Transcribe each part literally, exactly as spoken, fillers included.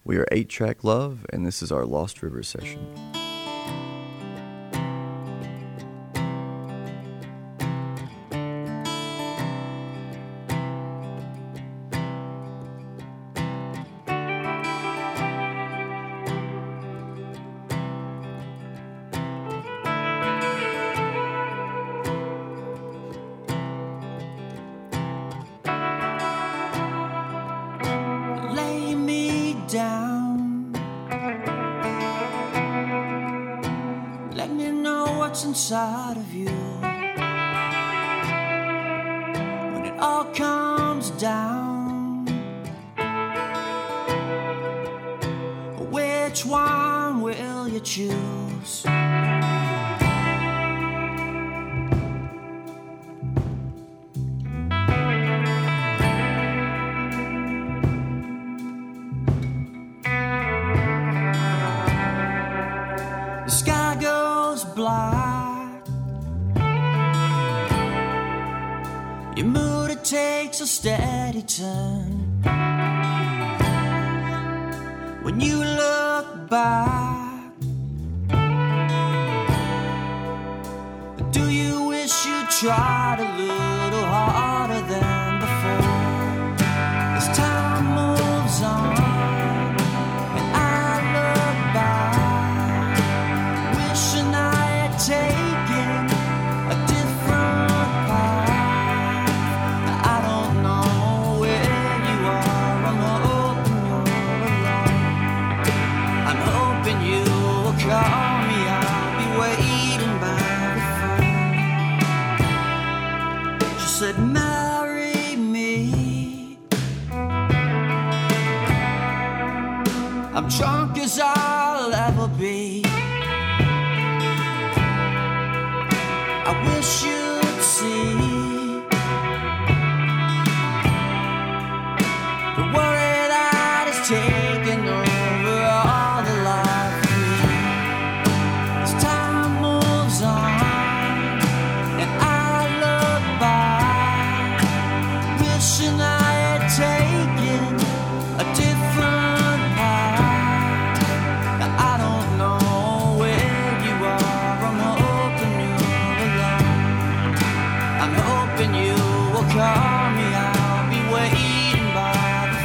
We are eight Track Love, and this is our Lost River session. Inside of you, when it all comes down, which one will you choose? The sky goes black, your mood, it takes a steady turn. When you look back, do you wish you tried a little harder than before? As time moves on and I look back, wishing I had taken a different path. Call me, I'll be waiting by the phone. She said, marry me. I'm drunk as I'll ever be. I wish you'd see the worry that is taking over all the life. Wishing I had taken a different path. I don't know where you are, I'm hoping you're alone. I'm hoping you will call me, I'll be waiting by the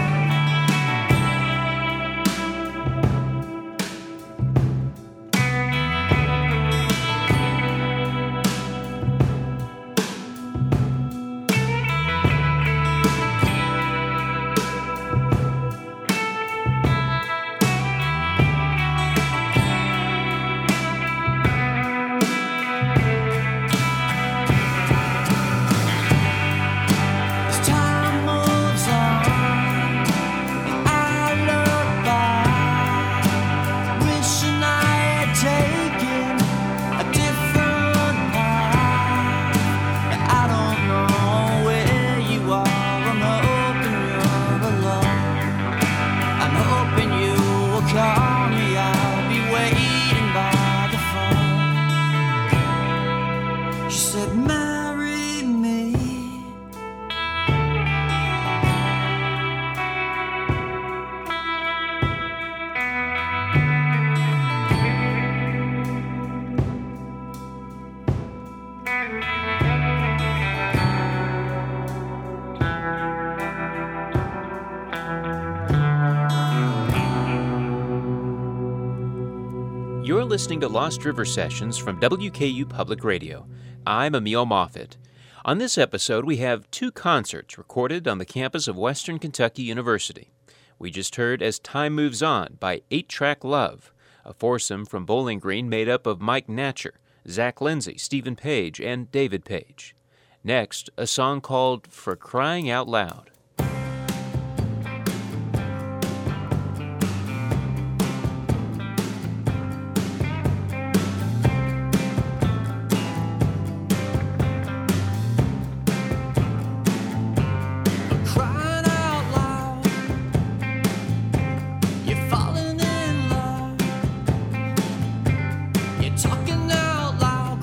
You're listening to Lost River Sessions from W K U Public Radio. I'm Emil Moffitt. On this episode, we have two concerts recorded on the campus of Western Kentucky University. We just heard As Time Moves On by eight Track Love, a foursome from Bowling Green made up of Mike Natcher, Zach Lindsay, Stephen Page, and David Page. Next, a song called For Crying Out Loud.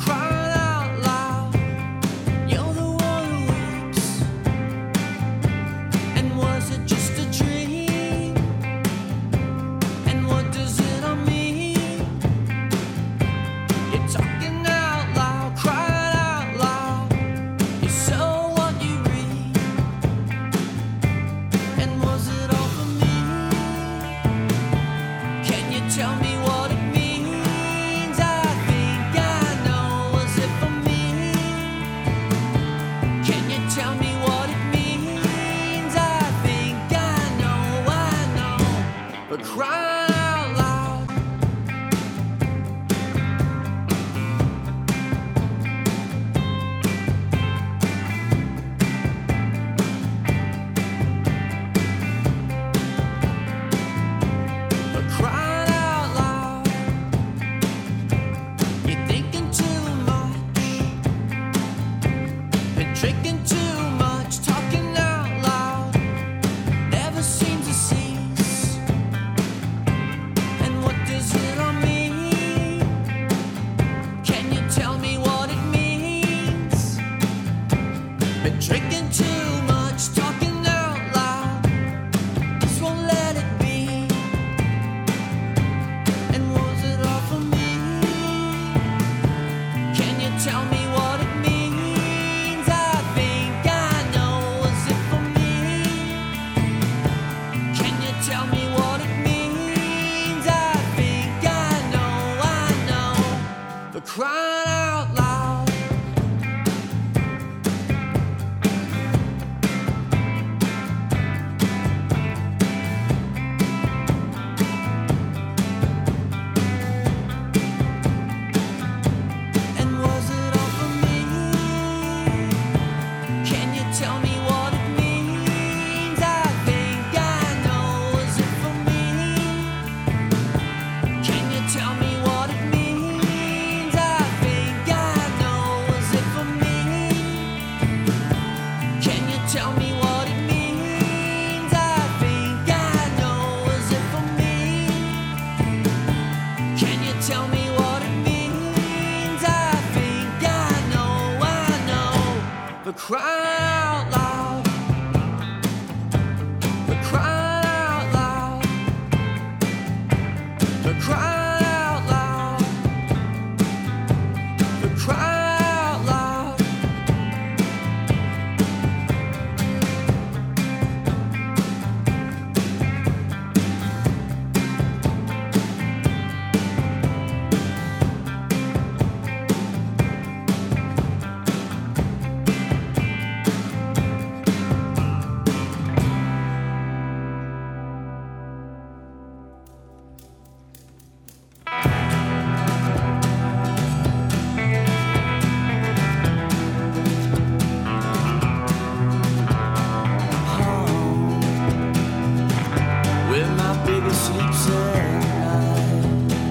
Talking out loud, you're the one who weeps. for crying out loud. For crying out loud. You're thinking too much, been drinking too much, talking out loud never seems to cease. And what does it all mean? Can you tell me what it means? Been drinking too much, talking out loud, just won't let it be. And was it all for me? Can you tell me what it means? I think I know. Was it for me? Can you tell me what it means? I think I know, I know. For crying out loud. And was it all for me? Can you tell me what it means? I think I know. Was it for me? Can you tell me what it means? I think I know. Was it for me? Can you tell me what it means? I think I know. Was it for me? Can you tell me what it means? I think I know, I know. For crying out loud. For crying out loud. For crying out loud. For crying out loud. Where my baby sleeps at night.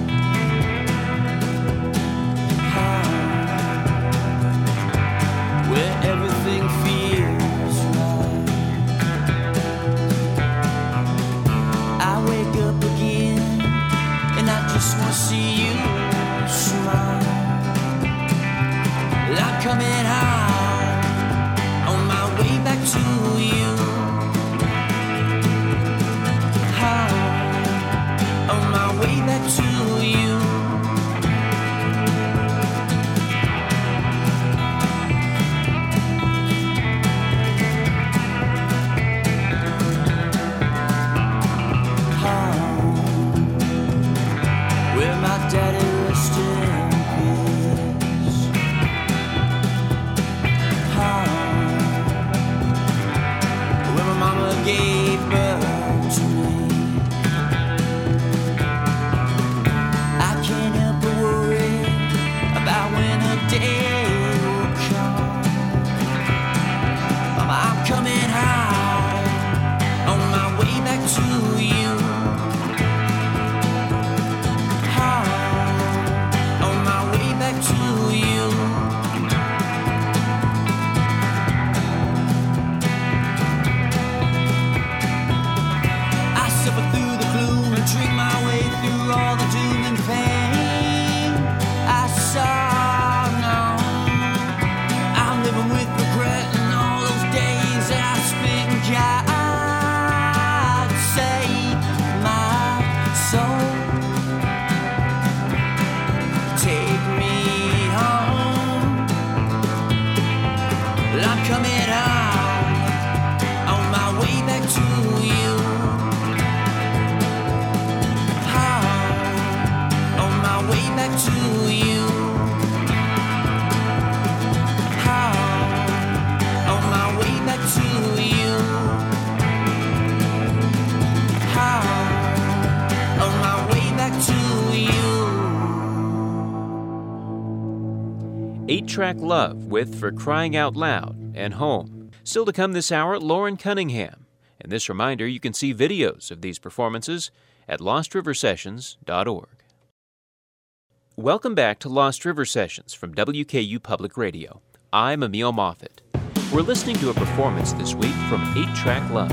Where everything feels right. I wake up again and I just want to see you smile. Well, I'm coming home on my way back to you. On my way back to you. Home, where my dad eight-Track Love with For Crying Out Loud and Home. Still to come this hour, Lauren Cunningham. And this reminder, you can see videos of these performances at lost river sessions dot org. Welcome back to Lost River Sessions from W K U Public Radio. I'm Emil Moffitt. We're listening to a performance this week from eight-Track Love.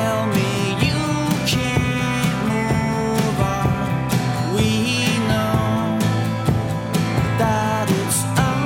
tell me you can't move on. We know that it's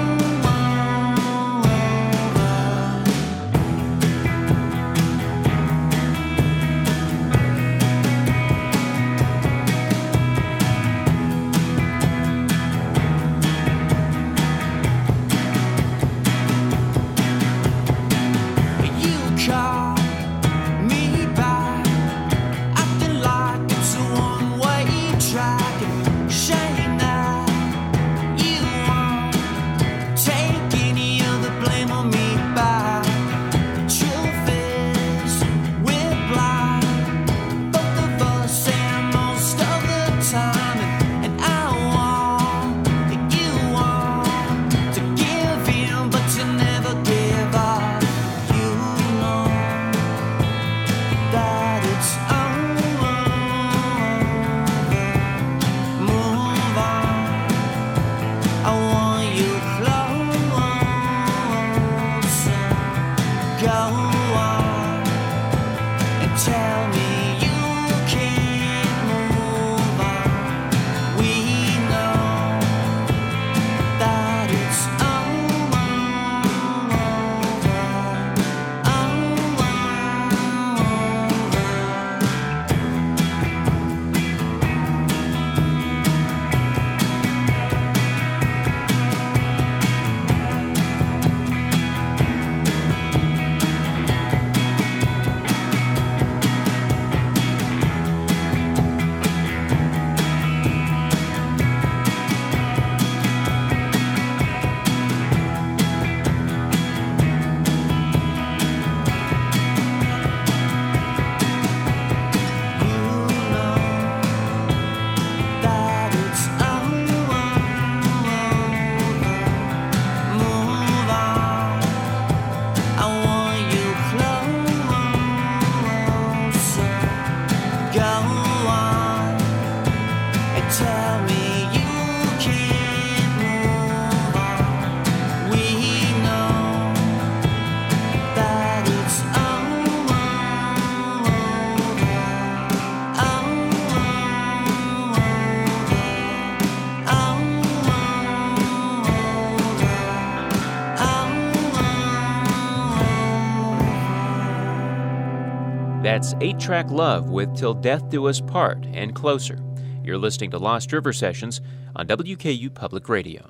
That's eight-Track Love with Till Death Do Us Part and Closer. You're listening to Lost River Sessions on W K U Public Radio.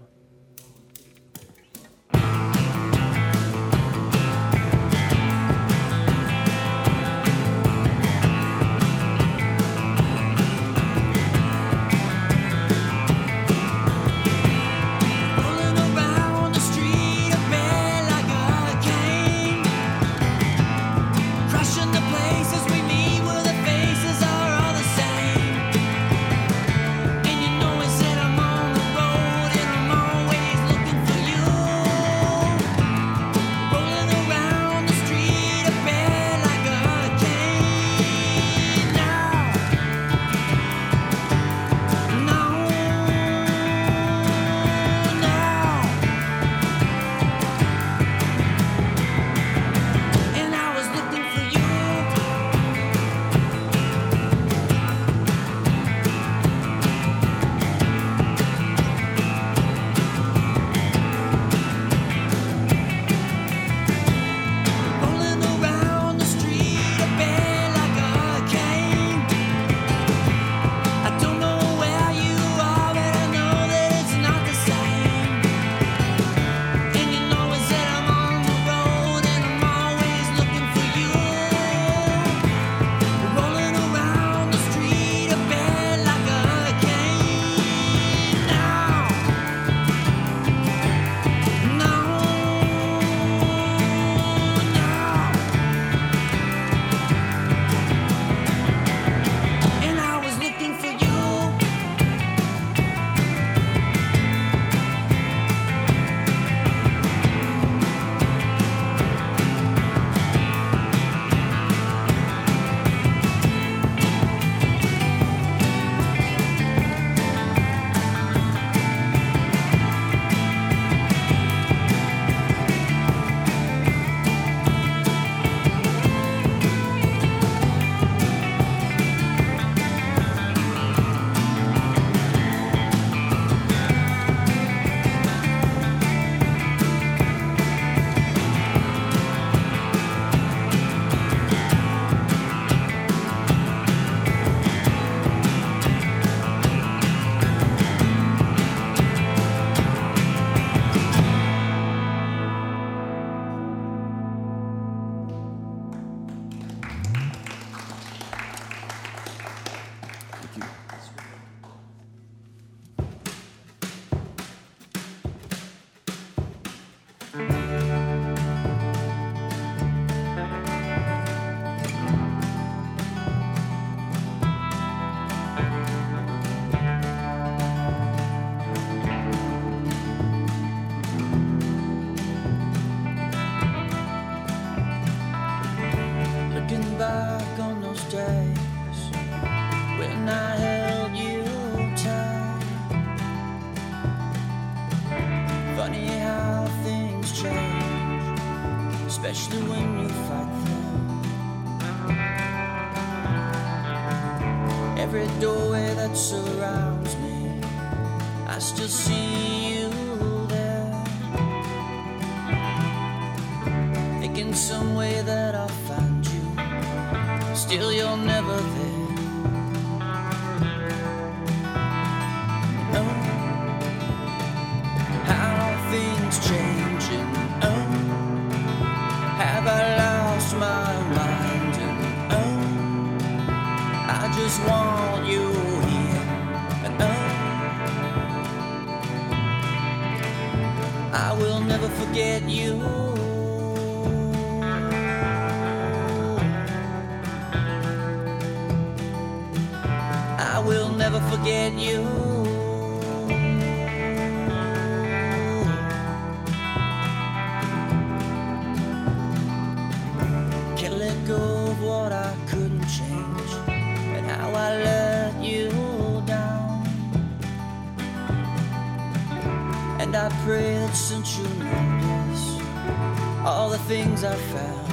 And you know I said I'm on the road in the morning. every doorway that surrounds me, I still see you there. Thinking some way that I'll find you, still you're never there. Oh, how things changing. Oh, have I lost my mind? And oh, I just want you here. And oh, I will never forget you. I will never forget you. Can't let go of what I couldn't change, and how I let you down. And I pray that since you notice all the things I found,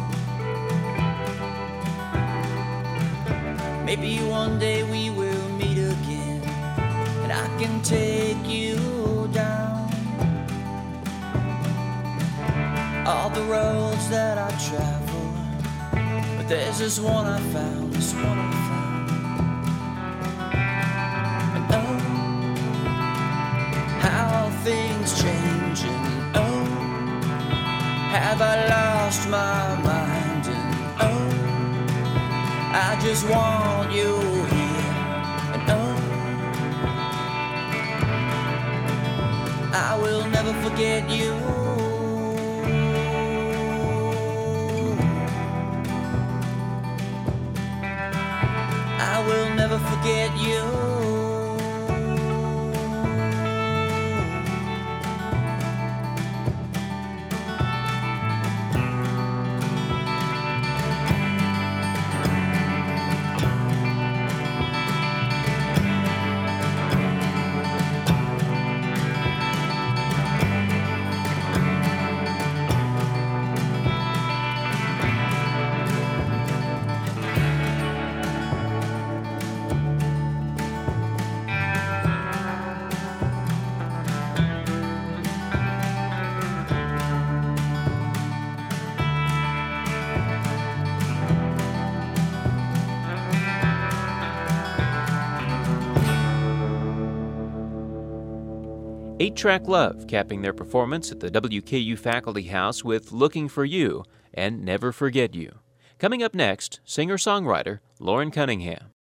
maybe one day we will meet again, and I can take you down all the roads that I travel, but there's this one I found, this one I found. And oh, how things change, and oh, have I lost my mind, and oh, I just want you here. And oh, I will never forget you. I will never forget you. Eight-Track Love capping their performance at the W K U Faculty House with Looking for You and Never Forget You. Coming up next, singer-songwriter Loren Cunningham.